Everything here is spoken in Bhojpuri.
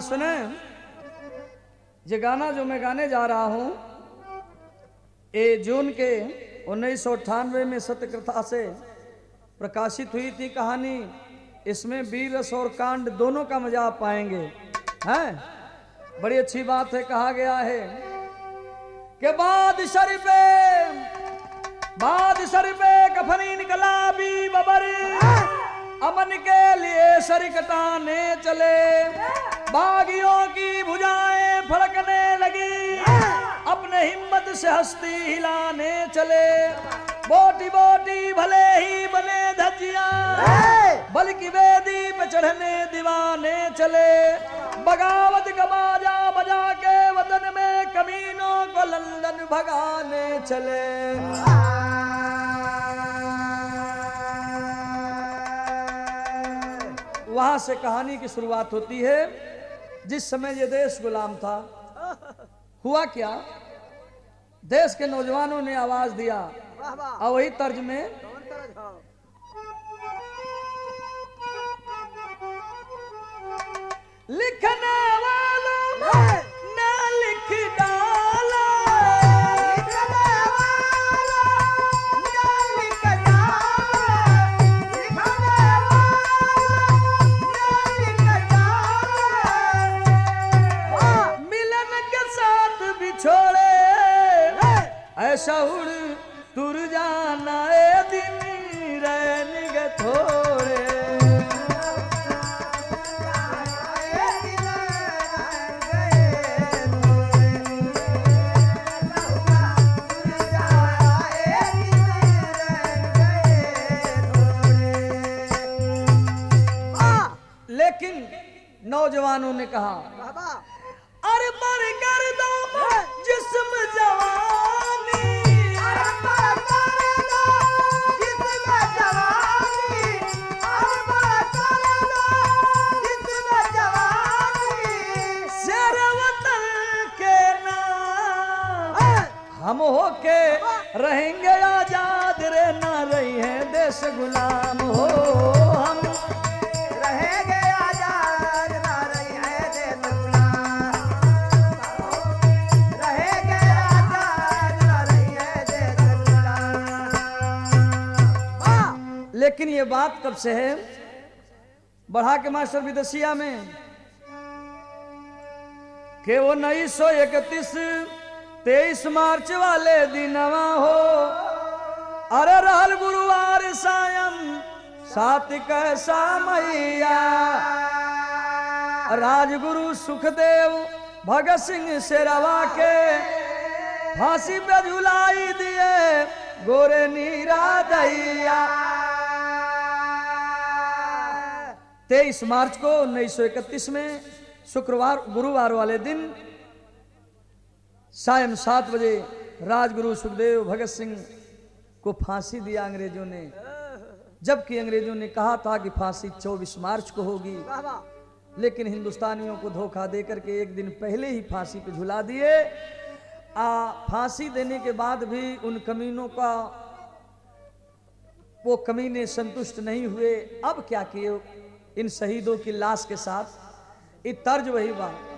सुने, ये गाना जो मैं गाने जा रहा हूं ये जून के 1998 में सत्य कथा से प्रकाशित हुई थी कहानी। इसमें वीर रस और कांड दोनों का मजा आप पाएंगे। हैं, बड़ी अच्छी बात है। कहा गया है कि बाद शरीफे कफनी निकला भी बबर, अमन के लिए सर कटाने चले, बागियों की भुजाएं फड़कने लगी, अपने हिम्मत से हस्ती हिलाने चले, बोटी बोटी भले ही बने धजिया, बल्कि वेदी पे चढ़ने दीवाने चले, बगावत का बाजा बजा के वतन में कमीनों को लंदन भगाने चले। वहां से कहानी की शुरुआत होती है। जिस समय ये देश गुलाम था, हुआ क्या, देश के नौजवानों ने आवाज दिया और वही तर्ज में लिखने वालों ने लिख डाला, लिखने वालों ने लिख डाला, लिखने वालों ने लिख डाला, मिलन के साथ बिछोड़े ऐसा उड़ तुर जाना ए दिन रहने के थोड़े। लेकिन नौजवानों ने कहा अरे मर कर दो जिस्म जवानी, अरे मर कर दो जिस्म जवानी, अरे मर कर दो जिस्म जवानी, शेर वतन के नाम हम होके रहेंगे आजाद, रे ना रही है देश गुलाम हो हम, रहेंगे आजाद ना रही है देश गुलाम, रहेंगे आजाद ना रही है देश गुलाम। लेकिन ये बात कब से है? बढ़ा के मास्टर विदेशिया में कि वो 1931 23 मार्च वाले दिनवा हो, अरे रहल गुरुवार सायं सात कैसा मैया, राजगुरु सुखदेव भगत सिंह शेरवा के फांसी पे झुलाई दिए गोरे नीरा दैया। 23 मार्च को 1931 में शुक्रवार गुरुवार वाले दिन सायं 7 बजे राजगुरु सुखदेव भगत सिंह को फांसी दिया अंग्रेजों ने, जबकि अंग्रेजों ने कहा था कि फांसी 24 मार्च को होगी, लेकिन हिंदुस्तानियों को धोखा देकर के एक दिन पहले ही फांसी पे झुला दिए। फांसी देने के बाद भी उन कमीनों का वो कमीने संतुष्ट नहीं हुए। अब क्या किए इन शहीदों की लाश के साथ? ये तर्ज वही बात